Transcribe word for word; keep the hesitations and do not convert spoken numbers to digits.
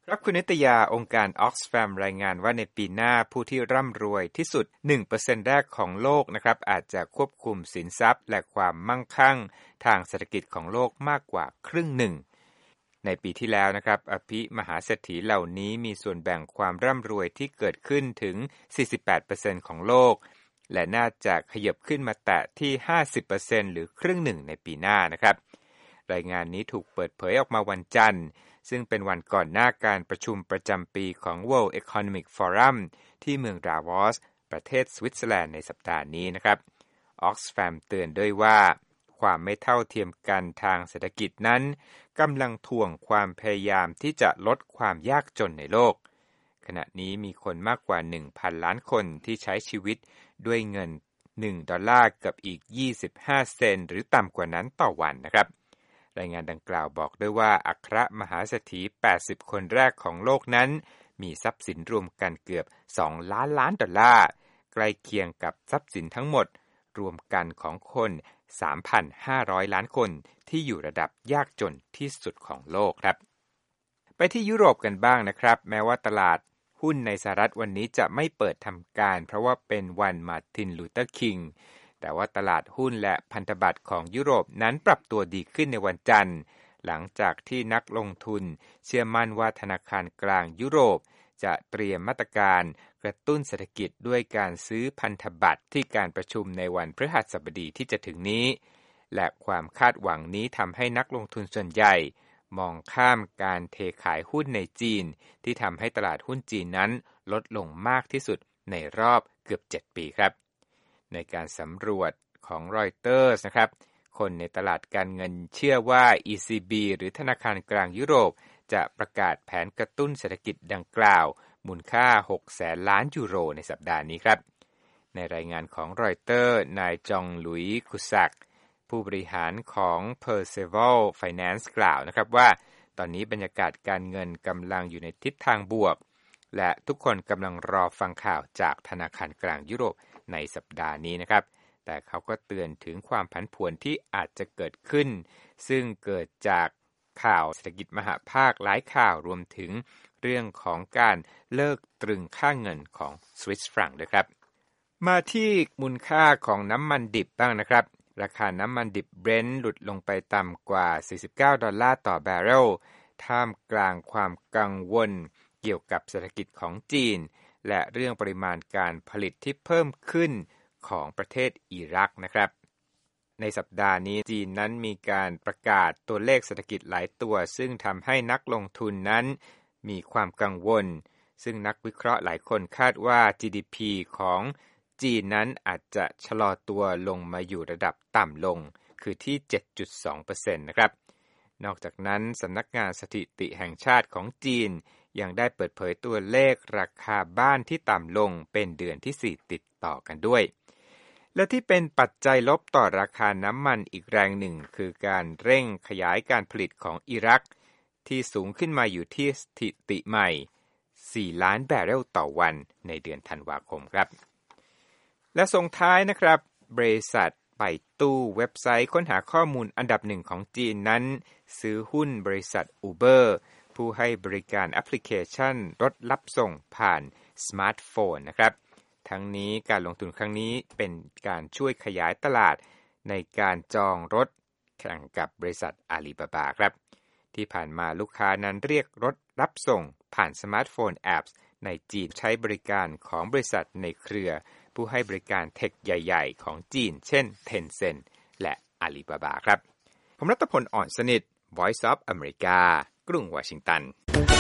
ครับคุณนิตยาองค์การ Oxfam รายงานว่าในปีหน้าผู้ที่ร่ำรวยที่สุด หนึ่งเปอร์เซ็นต์ แรกของโลกนะครับอาจจะควบคุมสินทรัพย์และความมั่งคั่งทางเศรษฐกิจของโลกมากกว่าครึ่งหนึ่งในปีที่แล้วนะครับอภิมหาเศรษฐีเหล่านี้มีส่วนแบ่งความร่ำรวยที่เกิดขึ้นถึง สี่สิบแปดเปอร์เซ็นต์ ของโลกและน่าจะขยับขึ้นมาแตะที่ ห้าสิบเปอร์เซ็นต์ หรือครึ่งหนึ่งในปีหน้านะครับรายงานนี้ถูกเปิดเผยออกมาวันจันทร์ซึ่งเป็นวันก่อนหน้าการประชุมประจำปีของ World Economic Forum ที่เมืองดาวอสประเทศสวิตเซอร์แลนด์ในสัปดาห์นี้นะครับ Oxfam เตือนด้วยว่าความไม่เท่าเทียมกันทางเศรษฐกิจนั้นกำลังถ่วงความพยายามที่จะลดความยากจนในโลกขณะนี้มีคนมากกว่า หนึ่งพัน ล้านคนที่ใช้ชีวิตด้วยเงินหนึ่งดอลลาร์กับอีกยี่สิบห้าเซนต์หรือต่ำกว่านั้นต่อวันนะครับรายงานดังกล่าวบอกด้วยว่าอัครมหาเศรษฐีแปดสิบคนแรกของโลกนั้นมีทรัพย์สินรวมกันเกือบสองล้านล้านดอลลาร์ใกล้เคียงกับทรัพย์สินทั้งหมดรวมกันของคน สามพันห้าร้อย ล้านคนที่อยู่ระดับยากจนที่สุดของโลกครับไปที่ยุโรปกันบ้างนะครับแม้ว่าตลาดหุ้นในสหรัฐวันนี้จะไม่เปิดทำการเพราะว่าเป็นวันมาร์ตินลูเทอร์คิงแต่ว่าตลาดหุ้นและพันธบัตรของยุโรปนั้นปรับตัวดีขึ้นในวันจันทร์หลังจากที่นักลงทุนเชื่อมั่นว่าธนาคารกลางยุโรปจะเตรียมมาตรการกระตุ้นเศรษฐกิจด้วยการซื้อพันธบัตรที่การประชุมในวันพฤหัสบดีที่จะถึงนี้และความคาดหวังนี้ทำให้นักลงทุนส่วนใหญ่มองข้ามการเทขายหุ้นในจีนที่ทำให้ตลาดหุ้นจีนนั้นลดลงมากที่สุดในรอบเกือบเจ็ดปีครับในการสำรวจของรอยเตอร์สนะครับคนในตลาดการเงินเชื่อว่า อี ซี บี หรือธนาคารกลางยุโรปจะประกาศแผนกระตุ้นเศรษฐกิจดังกล่าวมูลค่าหกแสนล้านยูโรในสัปดาห์นี้ครับในรายงานของรอยเตอร์นายจองหลุยส์คุซักผู้บริหารของ Perceval Finance กล่าวนะครับว่าตอนนี้บรรยากาศการเงินกำลังอยู่ในทิศทางบวกและทุกคนกำลังรอฟังข่าวจากธนาคารกลางยุโรปในสัปดาห์นี้นะครับแต่เขาก็เตือนถึงความผันผวนที่อาจจะเกิดขึ้นซึ่งเกิดจากข่าวเศรษฐกิจมหภาคหลายข่าวรวมถึงเรื่องของการเลิกตรึงค่าเงินของสวิสฟรังด้วยครับมาที่มูลค่าของน้ำมันดิบบ้างนะครับราคาน้ำมันดิบเบรนท์หลุดลงไปต่ำกว่าสี่สิบเก้าดอลลาร์ต่อแบเรลท่ามกลางความกังวลเกี่ยวกับเศรษฐกิจของจีนและเรื่องปริมาณการผลิตที่เพิ่มขึ้นของประเทศอิรักนะครับในสัปดาห์นี้จีนนั้นมีการประกาศตัวเลขเศรษฐกิจหลายตัวซึ่งทำให้นักลงทุนนั้นมีความกังวลซึ่งนักวิเคราะห์หลายคนคาดว่า จี ดี พี ของจีนนั้นอาจจะชะลอตัวลงมาอยู่ระดับต่ำลงคือที่ เจ็ดจุดสองเปอร์เซ็นต์ นะครับนอกจากนั้นสำนักงานสถิติแห่งชาติของจีนยังได้เปิดเผยตัวเลขราคาบ้านที่ต่ำลงเป็นเดือนที่สี่ติดต่อกันด้วยและที่เป็นปัจจัยลบต่อราคาน้ำมันอีกแรงหนึ่งคือการเร่งขยายการผลิตของอิรักที่สูงขึ้นมาอยู่ที่สถิติใหม่สี่ล้านแบเรลต่อวันในเดือนธันวาคมครับและส่งท้ายนะครับบริษัทไปตู้เว็บไซต์ค้นหาข้อมูลอันดับหนึ่งของจีนนั้นซื้อหุ้นบริษัท Uber ผู้ให้บริการแอปพลิเคชันรถรับส่งผ่านสมาร์ทโฟนนะครับทั้งนี้การลงทุนครั้งนี้เป็นการช่วยขยายตลาดในการจองรถแข่งกับบริษัทอาลีบาบาครับที่ผ่านมาลูกค้านั้นเรียกรถรับส่งผ่านสมาร์ทโฟนแอปในจีนใช้บริการของบริษัทในเครือผู้ให้บริการเทคใหญ่ๆของจีนเช่น Tencent และอาลีบาบาครับผมรัตพล อ่อนสนิท Voice of America กรุงวอชิงตัน